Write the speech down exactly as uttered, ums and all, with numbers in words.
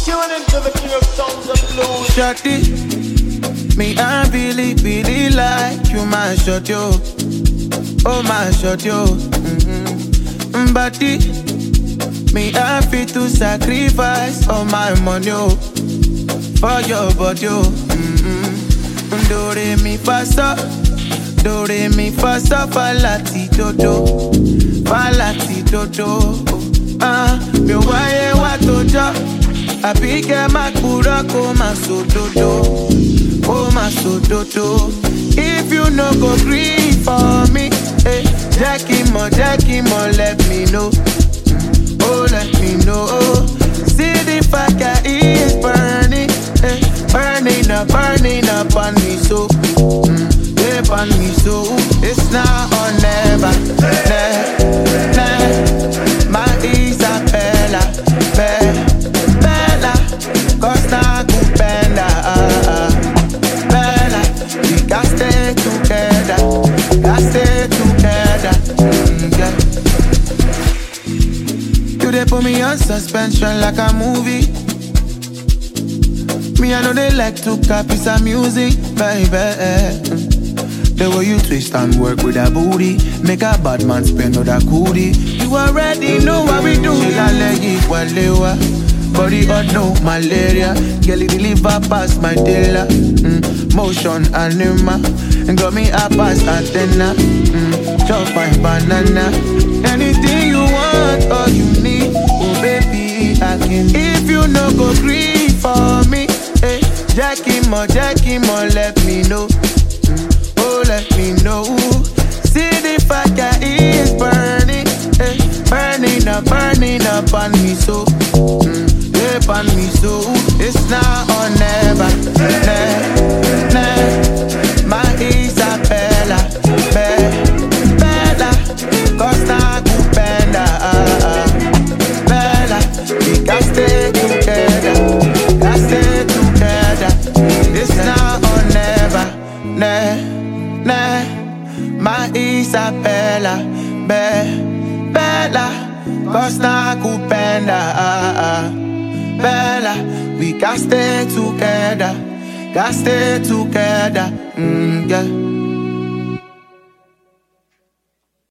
Tune into the king of sounds of blues. Shorty, me I really, really like you, my short yo. Oh my short yo. Mm-hmm. Body, me I fit to sacrifice all my money yo, for your body yo. Mm-hmm. Do re mi fa so, do re mi fa so, fa la ti do do, fa la ti do do. Ah, mi waye wa tojo. Abike makura koma sododo, koma sododo. If you no go green for me, eh, Jackie mo, Jackie mo, let me know. Oh, let me know. See the fire is burning, eh, burning up, burning up on me so, mm, yeah, on me so. It's now or never, never, never. My Isabella, Bella. Cause now kupenda uh, uh. Bella, we got stay together, got stay together, mm, yeah. You they put me on suspension like a movie. Me I know they like to copy some music, baby. The way you twist and work with a booty, make a bad man spend on that cootie. You already know what we do. She la legi kwa lewa. Body hot, no malaria. Girl, it deliver past my dealer. Mm, motion anima. And got me a pass antenna. Mm, chop my banana. Anything you want or you need, oh baby, I can. If you no go green for me, eh, Jackie mo, Jackie mo, let me know. Mm, oh, let me know. See the fire is burning, eh, burning up, burning up on me so. Mm, on me so it's now or never, never, never. My Isabella, Bella, Bella, cause now kupenda, Bella, we can stay together, can stay together. It's now or never, never, never. My Isabella, Bella, Bella, cause now kupenda. Bella, we can stay together, can stay together, mm, yeah.